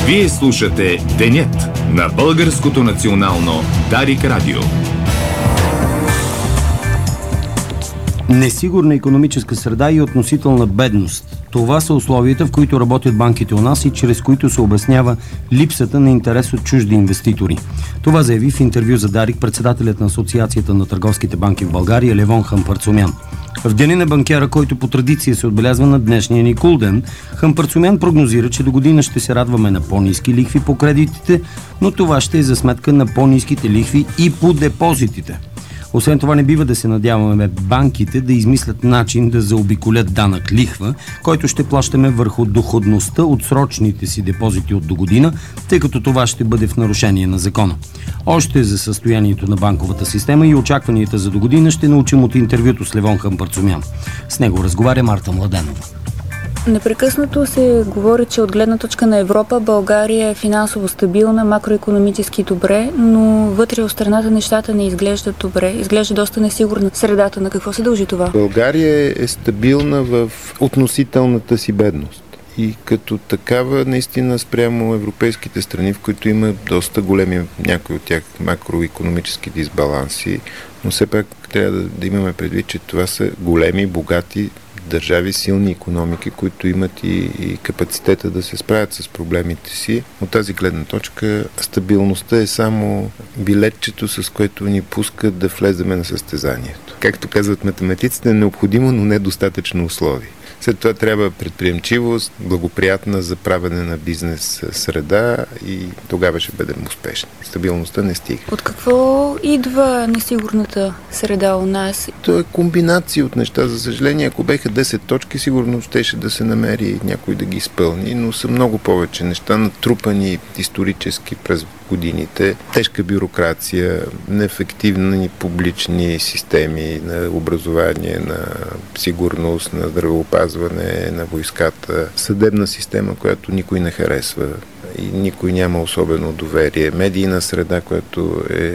Вие слушате Денят на Българското национално Дарик Радио. Несигурна икономическа среда и относителна бедност. Това са условията, в които работят банките у нас и чрез които се обяснява липсата на интерес от чужди инвеститори. Това заяви в интервю за Дарик председателят на Асоциацията на търговските банки в България Левон Хампарцумян. В деня на банкера, който по традиция се отбелязва на днешния Никул ден, Хампарцумян прогнозира, че до година ще се радваме на по-ниски лихви по кредитите, но това ще е за сметка на по-ниските лихви и по депозитите. Освен това, не бива да се надяваме банките да измислят начин да заобиколят данък лихва, който ще плащаме върху доходността от срочните си депозити от до година, тъй като това ще бъде в нарушение на закона. Още за състоянието на банковата система и очакванията за до година ще научим от интервюто с Левон Хампарцумян. С него разговаря Марта Младенова. Непрекъснато се говори, че от гледна точка на Европа България е финансово стабилна, макроикономически добре, но вътре в страната нещата не изглеждат добре. Изглежда доста несигурна средата. На какво се дължи това? България е стабилна в относителната си бедност. И като такава, наистина спрямо европейските страни, в които има доста големи, някои от тях макроикономически дисбаланси, но все пак трябва да имаме предвид, че това са големи, богати държави, силни икономики, които имат и капацитета да се справят с проблемите си. От тази гледна точка стабилността е само билетчето, с което ни пускат да влеземе на състезанието. Както казват математиците, е необходимо, но недостатъчно условие. След това трябва предприемчивост, благоприятна за правене на бизнес среда и тогава ще бъдем успешни. Стабилността не стига. От какво идва несигурната среда у нас? То е комбинация от неща. За съжаление, ако беха 10 точки, сигурно щеше да се намери някой да ги изпълни, но са много повече неща, натрупани исторически през годините. Тежка бюрокрация, неефективни публични системи на образование, на сигурност, на здравеопазване, на войската, съдебна система, която никой не харесва и никой няма особено доверие. Медийна среда, която е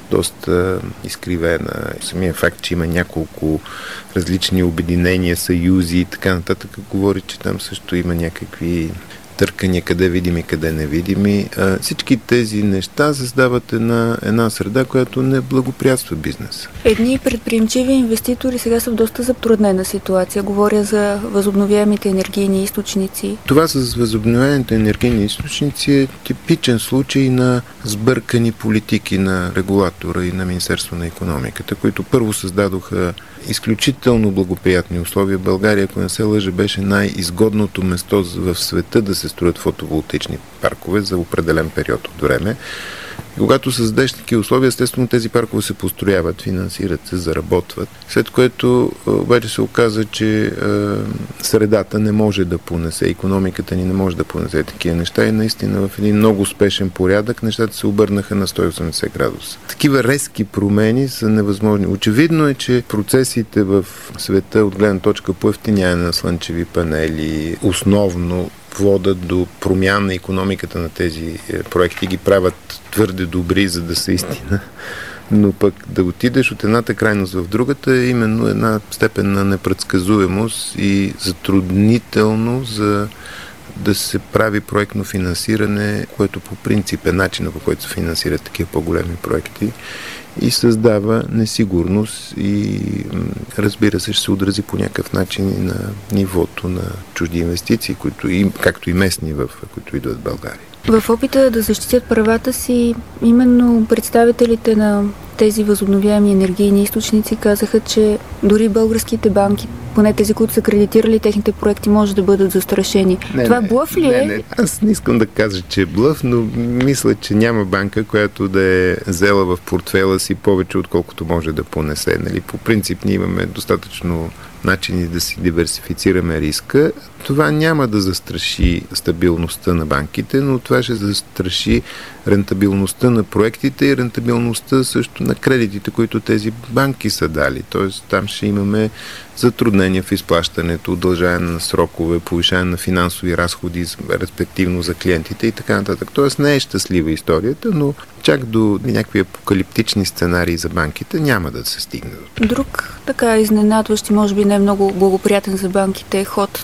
доста изкривена. Самия факт, че има няколко различни обединения, съюзи и така нататък, говори, че там също има някакви търкания, къде видими, къде невидими. Всички тези неща създават една среда, която не благоприятства бизнеса. Едни предприемчиви инвеститори сега са в доста затруднена ситуация. Говоря за възобновяемите енергийни източници. Това с възобновяемите енергийни източници е типичен случай на сбъркани политики на регулатора и на Министерство на икономиката, които първо създадоха изключително благоприятни условия. България, ако не се лъжа, беше най-изгодното место в света да се строят фотоволтаични паркове за определен период от време. И когато създадеш такива условия, естествено тези паркове се построяват, финансират се, заработват. След което обаче се оказа, че средата не може да понесе, икономиката ни не може да понесе такива неща и наистина в един много успешен порядък нещата се обърнаха на 180 градуса. Такива резки промени са невъзможни. Очевидно е, че процесите в света от гледна точка по евтиняне на слънчеви панели основно водят до промяна на икономиката на тези проекти, ги правят твърде добри, за да са истина. Но пък да отидеш от едната крайност в другата е именно една степен на непредсказуемост и затруднително за да се прави проектно финансиране, което по принцип е начинът, по който се финансират такива по-големи проекти и създава несигурност и разбира се ще се отрази по някакъв начин и на нивото на чужди инвестиции, както и местни, които идват в България. В опита да защитят правата си, именно представителите на тези възобновяеми енергийни източници казаха, че дори българските банки, поне тези, които са кредитирали техните проекти, може да бъдат застрашени. Това блъф ли е? Не. Аз не искам да кажа, че е блъф, но мисля, че няма банка, която да е взела в портфела си повече, отколкото може да понесе. Нали? По принцип ние имаме достатъчно начини да си диверсифицираме риска. Това няма да застраши стабилността на банките, но това ще застраши рентабилността на проектите и рентабилността също на кредитите, които тези банки са дали. Тоест там ще имаме затруднения в изплащането, удължаване на срокове, повишаване на финансови разходи, респективно за клиентите и така нататък. Тоест не е щастлива историята, но чак до някакви апокалиптични сценарии за банките няма да се стигне. Друг така изненадващ и може би не много благоприятен за банките ход от страна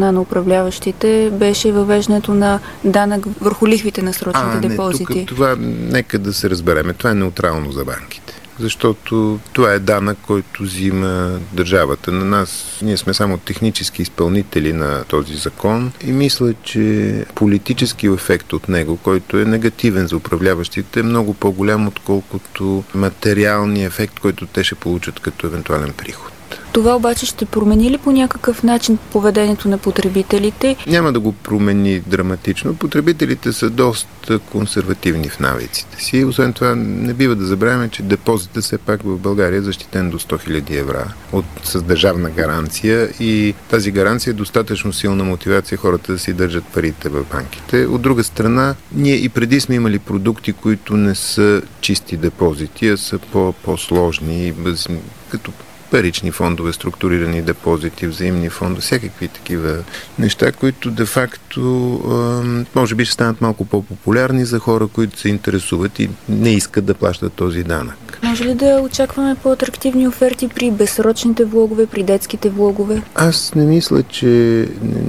страна на управляващите беше въвеждането на данък върху лихвите на срочните депозити. Тук това нека да се разбереме. Това е неутрално за банките. Защото това е данък, който взима държавата. На нас, ние сме само технически изпълнители на този закон и мисля, че политически ефект от него, който е негативен за управляващите, е много по-голям, отколкото материалния ефект, който те ще получат като евентуален приход. Това обаче ще промени ли по някакъв начин поведението на потребителите? Няма да го промени драматично. Потребителите са доста консервативни в навиците си. Освен това, не бива да забравяме, че депозитът все пак в България е защитен до 100 000 евро с държавна гаранция и тази гаранция е достатъчно силна мотивация хората да си държат парите в банките. От друга страна, ние и преди сме имали продукти, които не са чисти депозити, а са по-сложни, като парични фондове, структурирани депозити, взаимни фондове, всякакви такива неща, които де-факто може би ще станат малко по-популярни за хора, които се интересуват и не искат да плащат този данък. Може ли да очакваме по-атрактивни оферти при безсрочните влогове, при детските влогове? Аз не мисля, че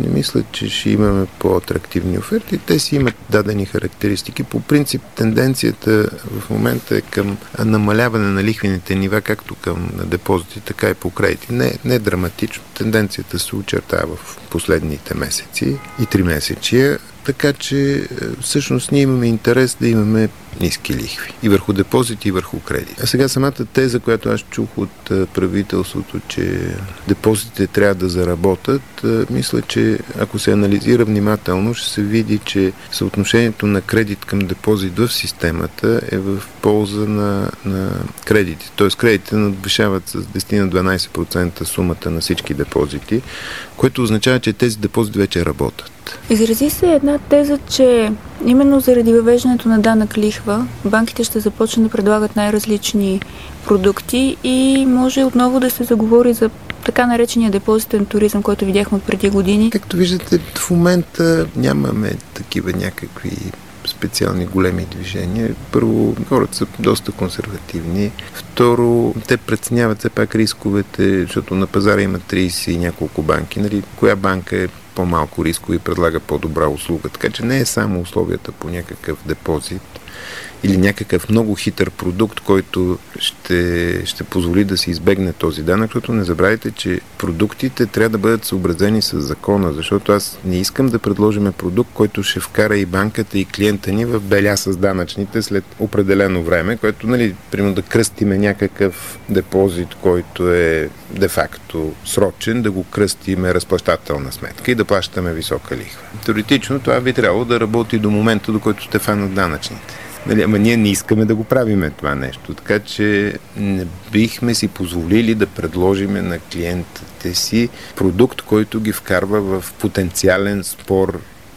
ще имаме по-атрактивни оферти. Те си имат дадени характеристики. По принцип, тенденцията в момента е към намаляване на лихвените нива, както към депозити, така и по кредити. Не е драматично. Тенденцията се очертава в последните месеци и 3 месечия. Така че всъщност ние имаме интерес да имаме ниски лихви. И върху депозити, и върху кредити. А сега самата теза, която аз чух от правителството, че депозитите трябва да заработят, мисля, че ако се анализира внимателно, ще се види, че съотношението на кредит към депозит в системата е в полза на кредити. Тоест кредитите надвишават с 10-12% сумата на всички депозити, което означава, че тези депозити вече работят. Изрази се една теза, че именно заради въвеждането на данък лихва, банките ще започнат да предлагат най-различни продукти и може отново да се заговори за така наречения депозитен туризъм, който видяхме от преди години. Както виждате, в момента нямаме такива някакви специални големи движения. Първо, хората са доста консервативни. Второ, те преценяват все пак рисковете, защото на пазара има 30 и няколко банки. Нали, коя банка е по-малко рискови и предлага по-добра услуга. Така че не е само условията по някакъв депозит или някакъв много хитър продукт, който ще позволи да се избегне този данък, защото не забравяйте, че продуктите трябва да бъдат съобразени с закона, защото аз не искам да предложим продукт, който ще вкара и банката, и клиента ни в беля с данъчните след определено време, което, нали, примерно да кръстиме някакъв депозит, който е де-факто срочен, да го кръстиме разплащателна сметка и да плащаме висока лихва. Теоретично това би трябвало да работи до момента, до който ще фанат данъчните. Ама ние не искаме да го правиме това нещо, така че не бихме си позволили да предложиме на клиентите си продукт, който ги вкарва в потенциален спор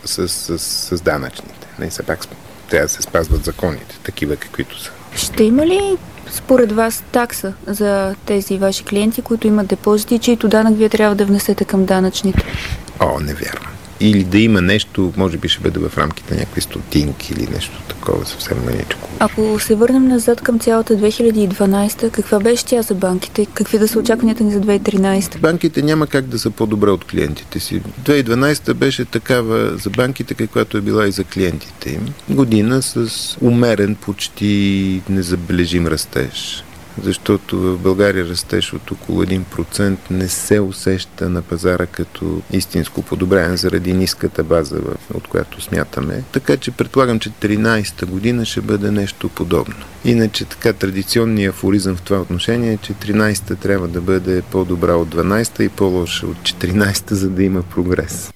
с данъчните. Не, все пак трябва да се спазват законите, такива каквито са. Ще има ли според вас такса за тези ваши клиенти, които имат депозити, чието данък вие трябва да внесете към данъчните? Не вярвам. Или да има нещо, може би ще бъде в рамките на някакви стотинки или нещо такова съвсем маничко. Ако се върнем назад към цялата 2012, каква беше тя за банките? Какви да са очакванията ни за 2013? Банките няма как да са по-добре от клиентите си. 2012 беше такава за банките, каквато е била и за клиентите им. Година с умерен, почти незабележим растеж. Защото в България растеж от около 1% не се усеща на пазара като истинско подобрение заради ниската база, от която смятаме. Така че предполагам, че 2013 година ще бъде нещо подобно. Иначе така традиционният афоризъм в това отношение е, че 2013 трябва да бъде по-добра от 12 и по-лоша от 14, за да има прогрес.